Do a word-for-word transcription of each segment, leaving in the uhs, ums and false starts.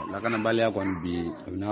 lakanabaliya kɔni bi a bɛ n'a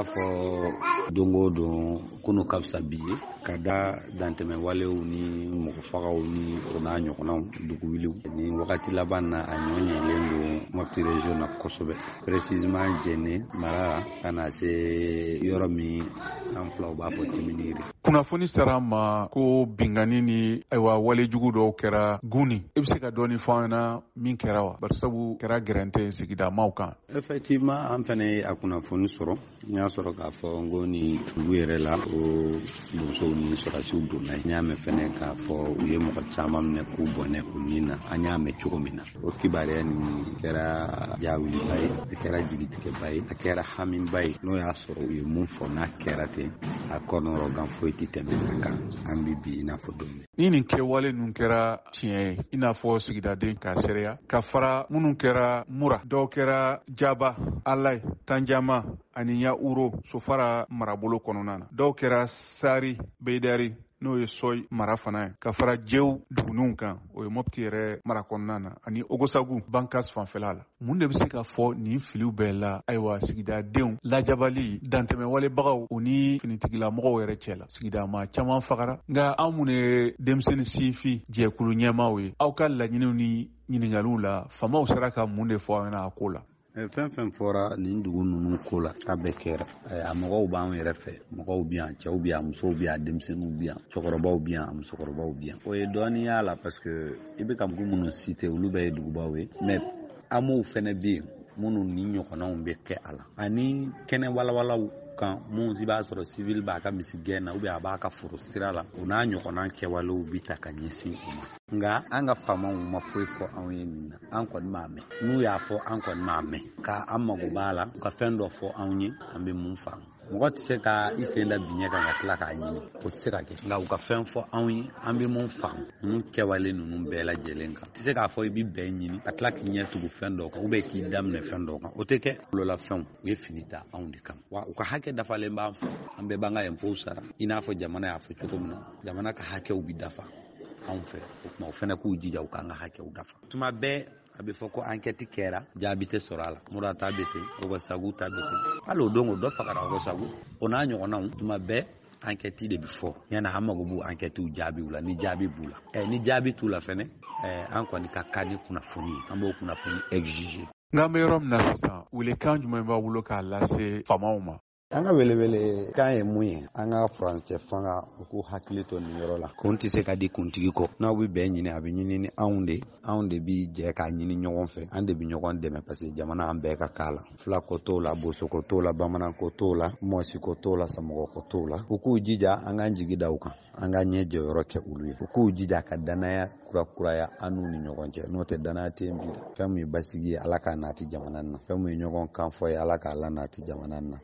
fɔ don o don kunu ka fisa bi ye ka da dantɛmɛ walew ni mɔgɔfagaw ni o n'a ɲɔgɔnnaw duguwiliw ni wagati laban na a ɲɔ ɲɛlen don Mopti région na kosɛbɛ précisément Jɛnɛ mara ka na se yɔrɔ min an filaw b'a fɔ Timiniri. Kunnafoni sera ma ko bingani ni ayiwa wale jugu dɔw kɛra Guni. I bɛ se ka dɔɔni fɔ an ɲɛna min kɛra wa? Bari sabu kɛra gɛrɛntɛ sigida maaw kan. Effectivement an fana ye a kunnafoni sɔrɔ. N y'a sɔrɔ k'a fɔ n ko ni Tugu yɛrɛ la o musow ni sɔrɔdasiw donna. N y'a mɛn fana k'a fɔ u ye mɔgɔ caman minɛ k'u bɔnɛ u nin na. An y'a mɛn cogo min na. O kibaruya nin kɛra jaawiliba ye, a kɛra jigitigɛba ye, a kɛra hamiba ye. N'o y'a sɔrɔ u ye mun fɔ n'a kɛra ten a kɔnɔrɔ gan foyi tɛ tɛmɛ a kan. An bi bi i n'a fɔ don min. Ni nin kɛwale ninnu kɛra tiɲɛ ye i n'a fɔ sigidaden k'a seereya ka fara minnu kɛra Mura, dɔw kɛra Jaba, Alaye, Tanjama ani Yaouro Sofara marabolo kɔnɔna na, dɔw kɛra Sari, Beidari n'o ye Soy mara fana ye, ka fara Jew duguninw kan o ye Mopti yɛrɛ mara kɔnɔna na ani Ogosagu Bankas fanfɛla la. Mun de bɛ se ka fɔ nin filiw bɛɛ la ayiwa sigidadenw lajabali dantɛmɛwalebagaw o ni finitigilamɔgɔw yɛrɛ cɛ la sigida maa caman fagara nka anw minnu ye denmisɛnnin sinfin jɛkulu ɲɛmaaw ye aw ka laɲiniw ni ɲininkaliw la faamaw sera ka mun de fɔ aw ɲɛna a ko la? Fɛn fɛn fɔra nin dugu ninnu ko la a bɛɛ kɛra. A mɔgɔw b'an yɛrɛ fɛ, mɔgɔw bi yan, cɛw bi yan, musow bi yan, denmisɛnninw bi yan, cɛkɔrɔbaw bi yan, musokɔrɔbaw bi yan. O ye dɔɔnin y'a la parce que i bɛ ka dugu minnu cité olu bɛɛ ye dugubaw ye mais amow fɛnɛ bɛ yen minnu ni ɲɔgɔnnaw bɛ kɛ a la ani kɛnɛ walawalaw kan mun i b'a sɔrɔ civil b'a ka misi gɛn na ou bien a b'a ka foro sira la o n'a ɲɔgɔnna kɛwalew bi ta ka ɲɛsin u ma. Nka an ka faamaw ma foyi fɔ anw ye nin na, an kɔni m'a mɛn. N'u y'a fɔ an kɔni m'a mɛn. K'an mago b'a la ka fɛn dɔ fɔ anw ye an bɛ mun faamu. Mɔgɔ tɛ se ka i sen da biɲɛ kan ka tila k'a ɲini o tɛ se ka kɛ nka u ka fɛn fɔ anw ye an bɛ mun faamu ninnu kɛwale ninnu bɛɛ lajɛlen kan. Tɛ se k'a fɔ i bɛ bɛn ɲini ka tila k'i ɲɛ tugu fɛn dɔw kan ou bien k'i daminɛ fɛn dɔw kan o tɛ kɛ. Bololafɛnw u ye fini ta anw de kama wa u ka hakɛ dafalen b'an fɛ an bɛɛ b'an ka impôt sara i n'a fɔ jamana y'a fɔ cogo min na jamana ka hakɛw bɛ dafa anw fɛ o tuma o fana k'u jija u k'an ka hakɛw dafa. Tuma bɛɛ a bɛ fɔ ko enquête kɛra jaabi tɛ sɔrɔ a la. Mura ta bɛ ten Ogosagu ta bɛ ten hali o don o dɔ fagara Ogosagu o n'a ɲɔgɔnnaw tuma bɛɛ enquête de bɛ fɔ yanni an mago b'u enquêtew jaabiw la ni jaabi b'u la ɛ ni jaabi t'u la fɛnɛ ɛ an kɔni ka kan ni kunnafoni ye an b'o kunnafoni exiger. Nka an bɛ yɔrɔ min na sisan welekan jumɛn b'a bolo k'a lase faamaw ma? An ka welewele kan ye mun ye an ka furancɛ fanga u k'u hakili to nin yɔrɔ la kun tɛ se ka di kuntigi kɔ n'aw bɛ bɛn ɲini a bɛ ɲini ni anw de anw de bɛ jɛ k'a ɲini ɲɔgɔn fɛ an de bɛ ɲɔgɔn dɛmɛ parce que jamana an bɛɛ ka k'a la fila ko t'o la boso ko t'o la bamanan ko t'o la mɔsi ko t'o la samɔgɔ ko t'o la u k'u jija an k'an jigi da u kan an ka ɲɛ jɔyɔrɔ kɛ olu ye u k'u jija ka danaya kurakuraya an n'u ni ɲɔgɔn cɛ n'o tɛ danaya tɛ yen bi fɛn min ye basigi ye ala k'a nati jamana na fɛn min ye ɲɔgɔn kan fɔ ye ala k'a la nati jamana na